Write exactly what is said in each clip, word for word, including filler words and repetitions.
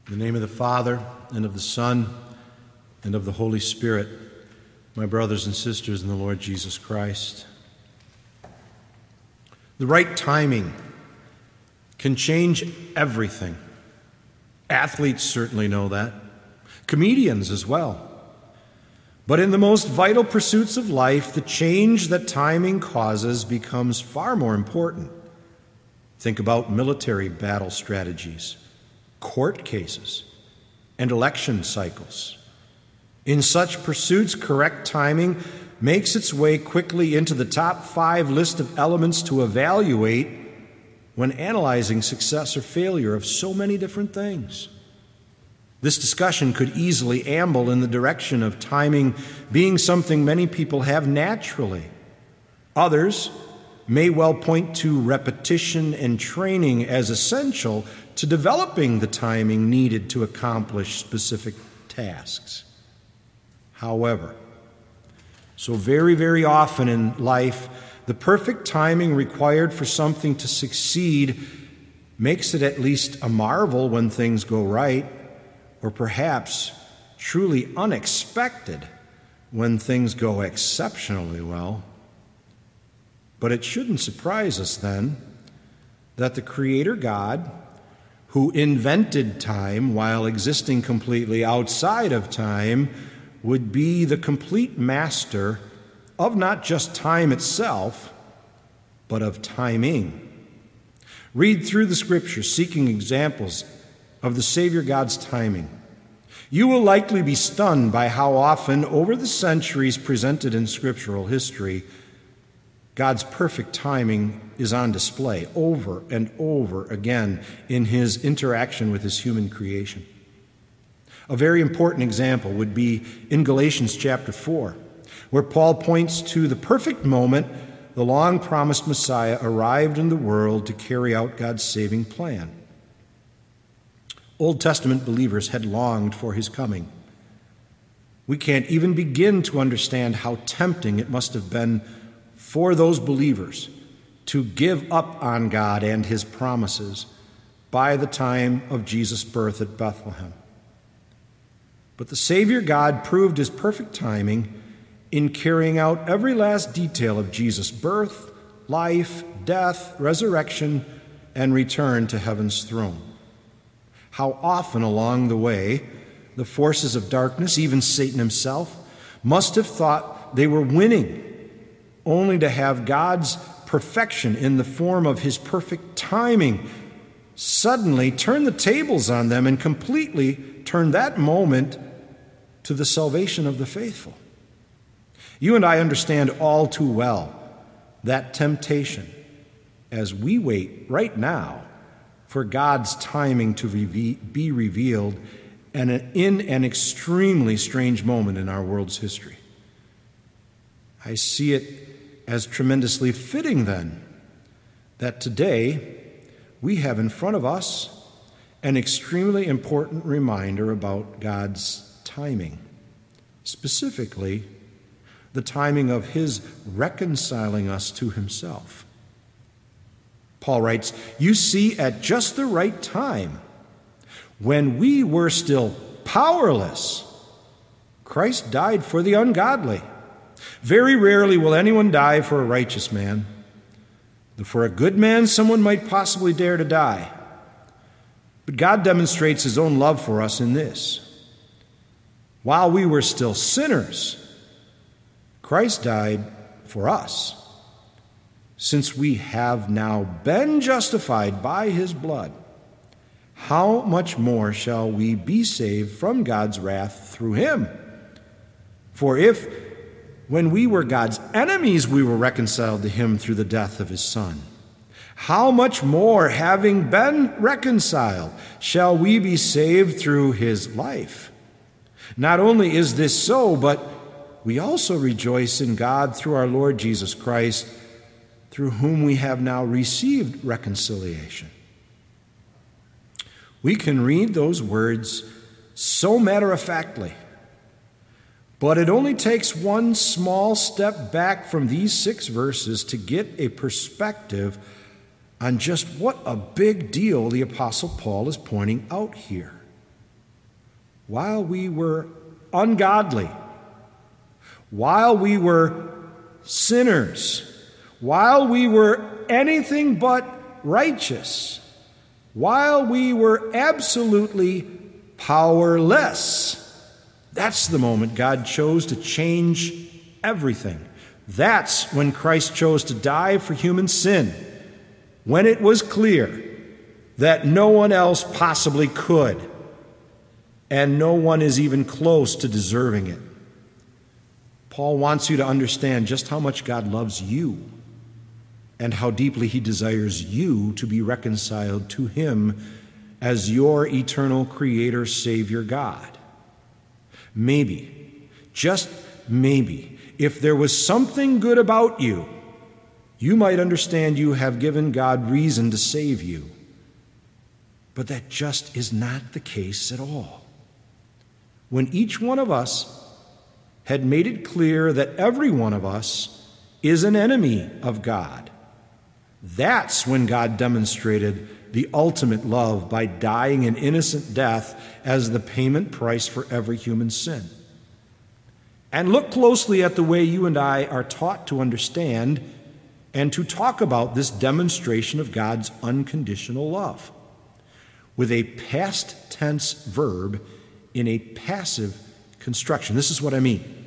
In the name of the Father, and of the Son, and of the Holy Spirit, my brothers and sisters in the Lord Jesus Christ. The right timing can change everything. Athletes certainly know that. Comedians as well. But in the most vital pursuits of life, the change that timing causes becomes far more important. Think about military battle strategies, court cases, and election cycles. In such pursuits, correct timing makes its way quickly into the top five list of elements to evaluate when analyzing success or failure of so many different things. This discussion could easily amble in the direction of timing being something many people have naturally. Others may well point to repetition and training as essential to developing the timing needed to accomplish specific tasks. However, so very, very often in life, the perfect timing required for something to succeed makes it at least a marvel when things go right, or perhaps truly unexpected when things go exceptionally well. But it shouldn't surprise us then that the Creator God, who invented time while existing completely outside of time, would be the complete master of not just time itself, but of timing. Read through the Scriptures seeking examples of the Savior God's timing. You will likely be stunned by how often, over the centuries presented in scriptural history, God's perfect timing is on display over and over again in his interaction with his human creation. A very important example would be in Galatians chapter four, where Paul points to the perfect moment the long-promised Messiah arrived in the world to carry out God's saving plan. Old Testament believers had longed for his coming. We can't even begin to understand how tempting it must have been for those believers to give up on God and his promises by the time of Jesus' birth at Bethlehem. But the Savior God proved his perfect timing in carrying out every last detail of Jesus' birth, life, death, resurrection, and return to heaven's throne. How often along the way, the forces of darkness, even Satan himself, must have thought they were winning, only to have God's perfection in the form of his perfect timing suddenly turn the tables on them and completely turn that moment to the salvation of the faithful. You and I understand all too well that temptation as we wait right now for God's timing to be revealed and in an extremely strange moment in our world's history. I see it as tremendously fitting, then, that today we have in front of us an extremely important reminder about God's timing, specifically the timing of his reconciling us to himself. Paul writes, "You see, at just the right time, when we were still powerless, Christ died for the ungodly. Very rarely will anyone die for a righteous man. Though for a good man, someone might possibly dare to die. But God demonstrates his own love for us in this. While we were still sinners, Christ died for us. Since we have now been justified by his blood, how much more shall we be saved from God's wrath through him? For if, when we were God's enemies, we were reconciled to him through the death of his Son, how much more, having been reconciled, shall we be saved through his life? Not only is this so, but we also rejoice in God through our Lord Jesus Christ, through whom we have now received reconciliation." We can read those words so matter-of-factly, but it only takes one small step back from these six verses to get a perspective on just what a big deal the Apostle Paul is pointing out here. while we were ungodly, while we were sinners, while we were anything but righteous, while we were absolutely powerless. That's the moment God chose to change everything. That's when Christ chose to die for human sin, when it was clear that no one else possibly could, and no one is even close to deserving it. Paul wants you to understand just how much God loves you and how deeply he desires you to be reconciled to him as your eternal Creator, Savior God. Maybe, just maybe, if there was something good about you, you might understand you have given God reason to save you. But that just is not the case at all. When each one of us had made it clear that every one of us is an enemy of God, that's when God demonstrated the ultimate love by dying an innocent death as the payment price for every human sin. And look closely at the way you and I are taught to understand and to talk about this demonstration of God's unconditional love, with a past tense verb in a passive construction. This is what I mean.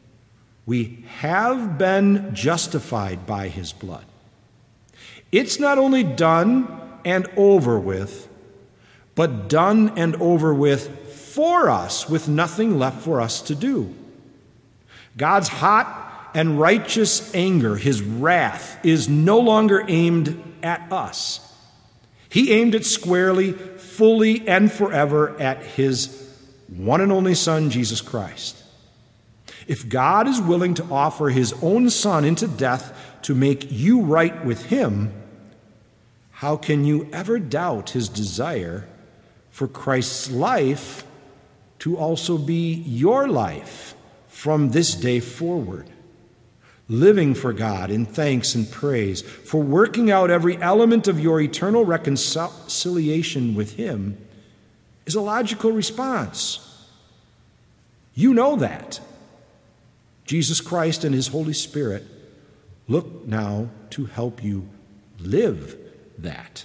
We have been justified by his blood. It's not only done and over with, but done and over with for us, with nothing left for us to do. God's hot and righteous anger, his wrath, is no longer aimed at us. He aimed it squarely, fully, and forever at his one and only Son, Jesus Christ. If God is willing to offer his own Son into death to make you right with him, how can you ever doubt his desire for Christ's life to also be your life from this day forward? Living for God in thanks and praise, for working out every element of your eternal reconciliation with him, is a logical response. You know that. Jesus Christ and his Holy Spirit look now to help you live that.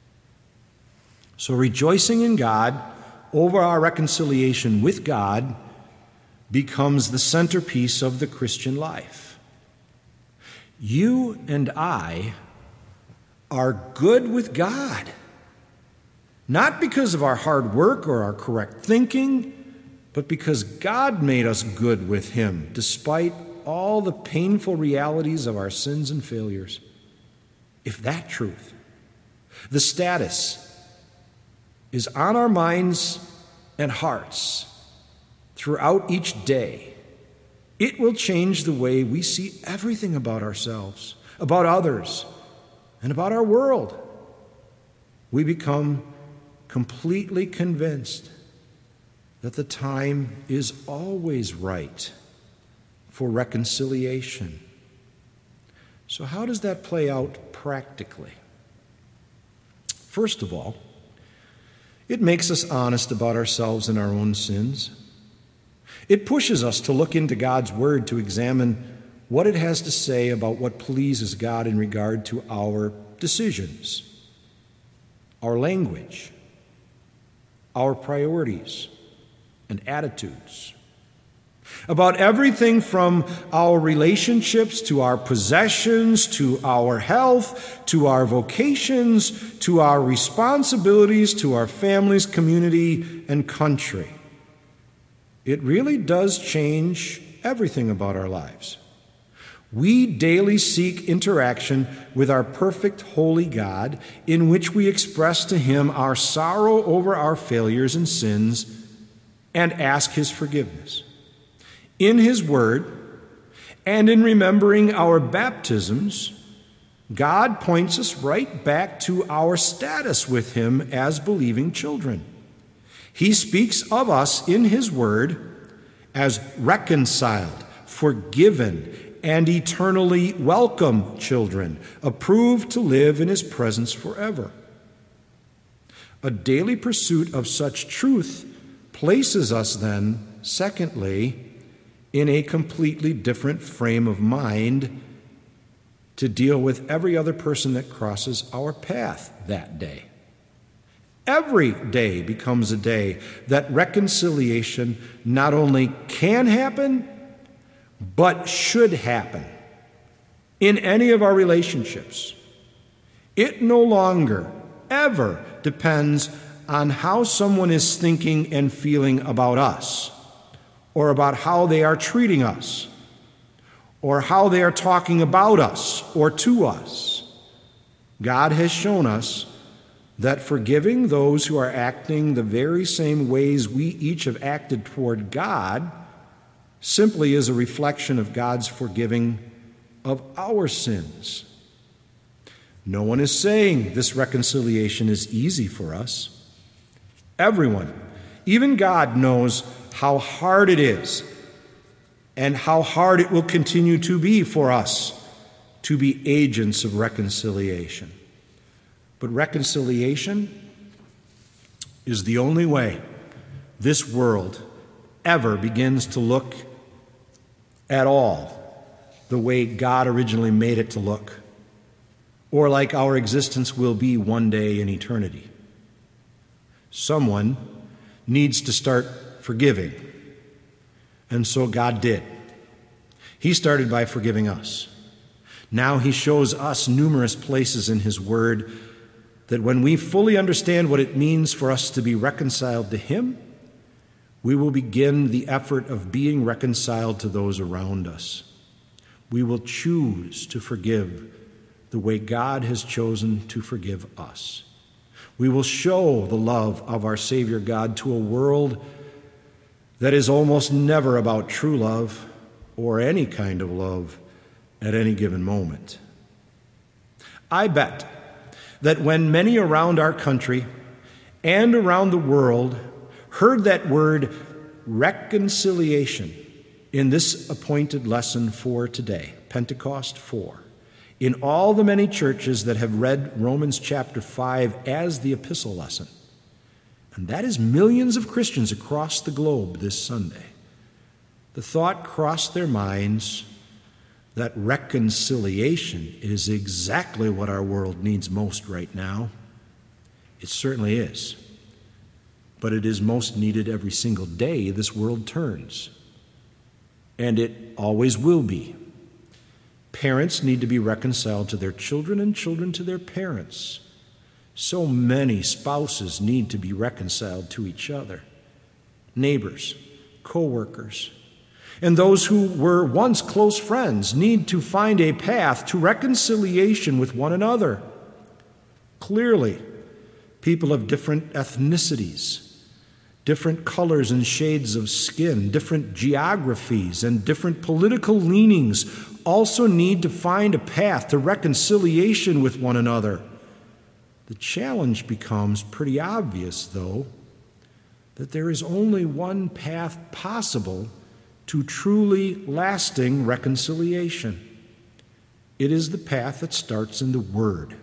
So rejoicing in God over our reconciliation with God becomes the centerpiece of the Christian life. You and I are good with God, not because of our hard work or our correct thinking, but because God made us good with him, despite all the painful realities of our sins and failures. If that truth, the status, is on our minds and hearts throughout each day, it will change the way we see everything about ourselves, about others, and about our world. We become completely convinced that the time is always right for reconciliation. So how does that play out practically? First of all, it makes us honest about ourselves and our own sins. It pushes us to look into God's Word to examine what it has to say about what pleases God in regard to our decisions, our language, our priorities, and attitudes. About everything from our relationships to our possessions, to our health, to our vocations, to our responsibilities, to our families, community, and country. It really does change everything about our lives. We daily seek interaction with our perfect, holy God, in which we express to him our sorrow over our failures and sins and ask his forgiveness. In his word, and in remembering our baptisms, God points us right back to our status with him as believing children. He speaks of us in his word as reconciled, forgiven, and eternally welcome children, approved to live in his presence forever. A daily pursuit of such truth places us then, secondly, in a completely different frame of mind to deal with every other person that crosses our path that day. Every day becomes a day that reconciliation not only can happen, but should happen in any of our relationships. It no longer, ever depends on how someone is thinking and feeling about us, or about how they are treating us, or how they are talking about us or to us. God has shown us that forgiving those who are acting the very same ways we each have acted toward God simply is a reflection of God's forgiving of our sins. No one is saying this reconciliation is easy for us. Everyone, even God, knows how hard it is and how hard it will continue to be for us to be agents of reconciliation. But reconciliation is the only way this world ever begins to look at all the way God originally made it to look, or like our existence will be one day in eternity. Someone needs to start forgiving. And so God did. He started by forgiving us. Now he shows us numerous places in his word that when we fully understand what it means for us to be reconciled to him, we will begin the effort of being reconciled to those around us. We will choose to forgive the way God has chosen to forgive us. We will show the love of our Savior God to a world that is almost never about true love or any kind of love at any given moment. I bet that when many around our country and around the world heard that word reconciliation in this appointed lesson for today, Pentecost four, in all the many churches that have read Romans chapter five as the epistle lesson, and that is millions of Christians across the globe this Sunday, the thought crossed their minds that reconciliation is exactly what our world needs most right now. It certainly is. But it is most needed every single day this world turns. And it always will be. Parents need to be reconciled to their children and children to their parents. So many spouses need to be reconciled to each other. Neighbors, co-workers, and those who were once close friends need to find a path to reconciliation with one another. Clearly, people of different ethnicities, different colors and shades of skin, different geographies, and different political leanings also need to find a path to reconciliation with one another. The challenge becomes pretty obvious, though, that there is only one path possible to truly lasting reconciliation. It is the path that starts in the Word.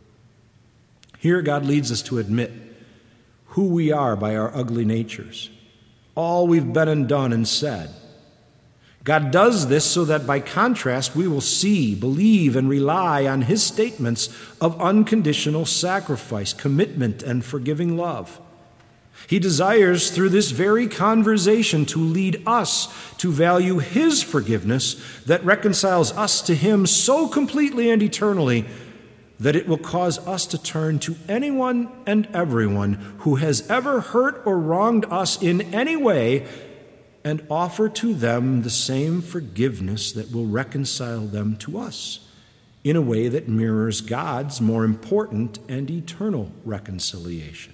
Here God leads us to admit who we are by our ugly natures, all we've been and done and said. God does this so that by contrast we will see, believe, and rely on his statements of unconditional sacrifice, commitment, and forgiving love. He desires through this very conversation to lead us to value his forgiveness that reconciles us to him so completely and eternally that it will cause us to turn to anyone and everyone who has ever hurt or wronged us in any way and offer to them the same forgiveness that will reconcile them to us in a way that mirrors God's more important and eternal reconciliation.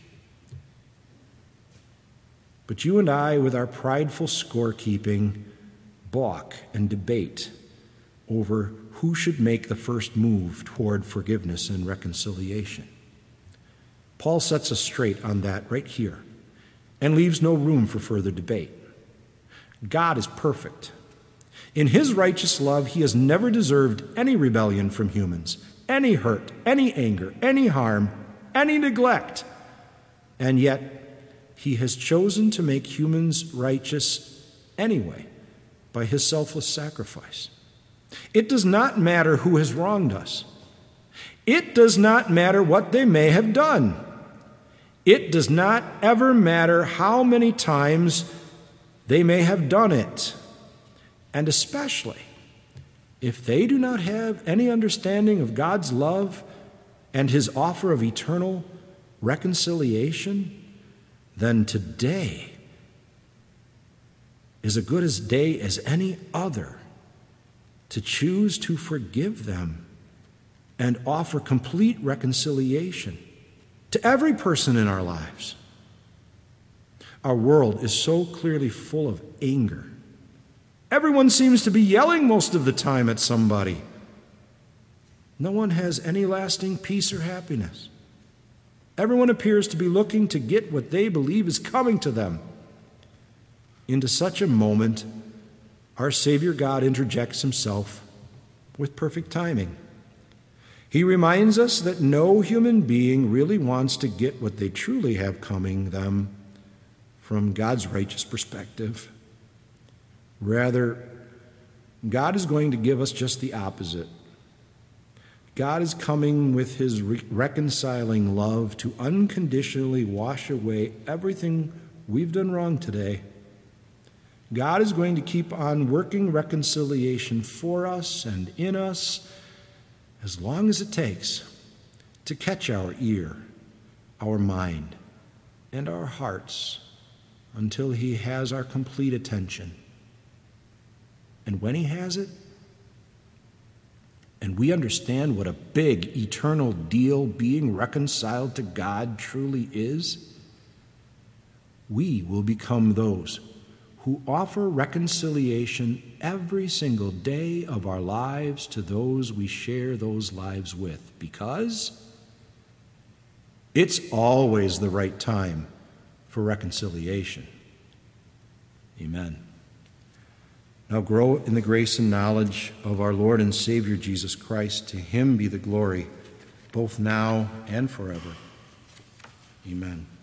But you and I, with our prideful scorekeeping, balk and debate over who should make the first move toward forgiveness and reconciliation. Paul sets us straight on that right here and leaves no room for further debate. God is perfect. In his righteous love, he has never deserved any rebellion from humans, any hurt, any anger, any harm, any neglect. And yet, he has chosen to make humans righteous anyway by his selfless sacrifice. It does not matter who has wronged us. It does not matter what they may have done. It does not ever matter how many times they may have done it. And especially if they do not have any understanding of God's love and his offer of eternal reconciliation, then today is as good a day as any other to choose to forgive them and offer complete reconciliation to every person in our lives. Our world is so clearly full of anger. Everyone seems to be yelling most of the time at somebody. No one has any lasting peace or happiness. Everyone appears to be looking to get what they believe is coming to them. Into such a moment, our Savior God interjects himself with perfect timing. He reminds us that no human being really wants to get what they truly have coming them from God's righteous perspective. Rather, God is going to give us just the opposite. God is coming with his re- reconciling love to unconditionally wash away everything we've done wrong today. God is going to keep on working reconciliation for us and in us as long as it takes to catch our ear, our mind, and our hearts until he has our complete attention. And when he has it, and we understand what a big eternal deal being reconciled to God truly is, we will become those who offer reconciliation every single day of our lives to those we share those lives with, because it's always the right time for reconciliation. Amen. Now grow in the grace and knowledge of our Lord and Savior Jesus Christ. To him be the glory, both now and forever. Amen.